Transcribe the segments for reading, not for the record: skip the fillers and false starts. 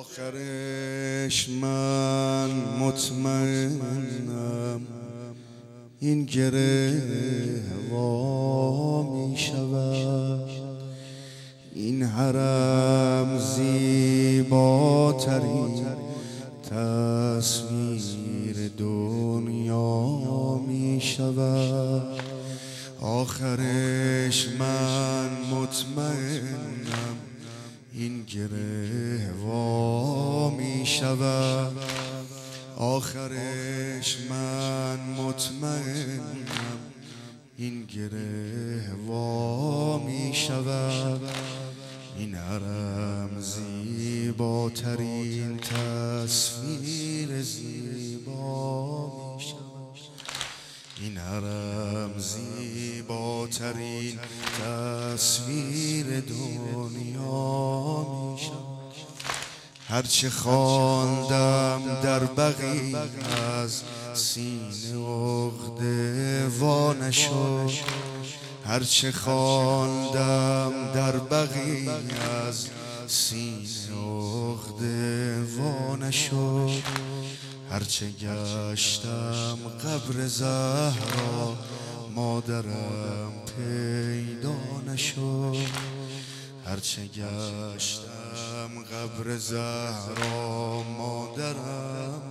آخرش من مطمئنم این گره وا می شود، این حرم زیباترین تصویر دنیا می شود. آخرش من مطمئنم این گره وا می شود. آخرش من مطمئنم این گره وا می شود. این حرم زیباترین تصویر زیبا می شود. این حرم زیباترین تصویر دنیا می شود. هرچه خواندم در بقیع از سینه عقده وا نشد. هرچه خواندم در بقیع از سینه عقده وا نشد. هرچه گشتم قبر زهرا مادرم پیدا نشد. هرچه گشتم قبر زهرا مادرم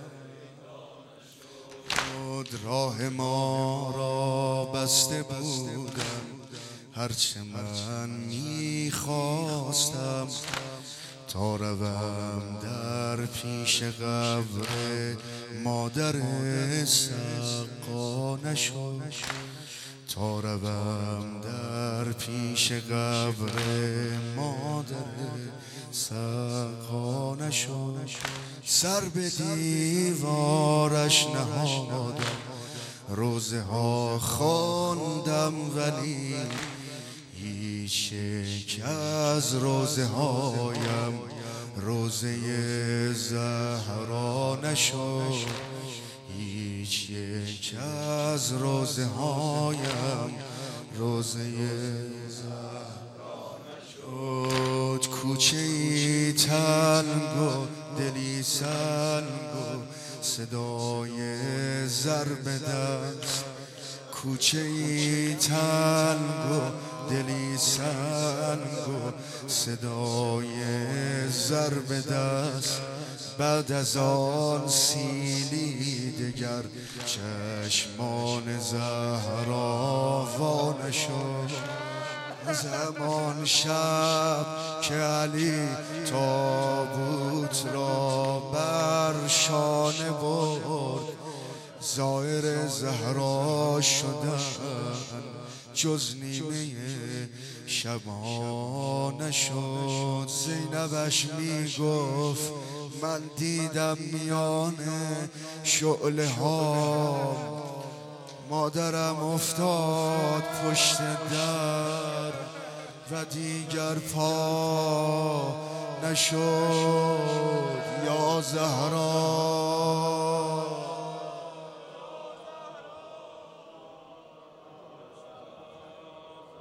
راه ما را بسته بودم. هرچه من میخواستم تا روم در پیش قبر مادر سقا نشد. تا روم در پیش قبر مادر سقا نشد. سر به دیوارش نهادم، روزه ها خواندم ولی هیچ یک از روزه هایم روزه زهرا نشد. هیچ یک از روزه هایم روزه زهرا نشد. کوچه ای تنگ و دلی سنگ و صدای ضرب دست. کوچه ای تنگ و دلی سنگ و صدای ضرب دست. بعد از آن سیلی دگر چشمان زهرا وا نشد. از همان شب که علی تابوت را بر شانه برد، زائر زهرا شدن جز نیمه شبها نشد. زینبش میگفت من دیدم میان شعله ها مادرم افتاد پشت در و دیگر پا نشد. یا زهرا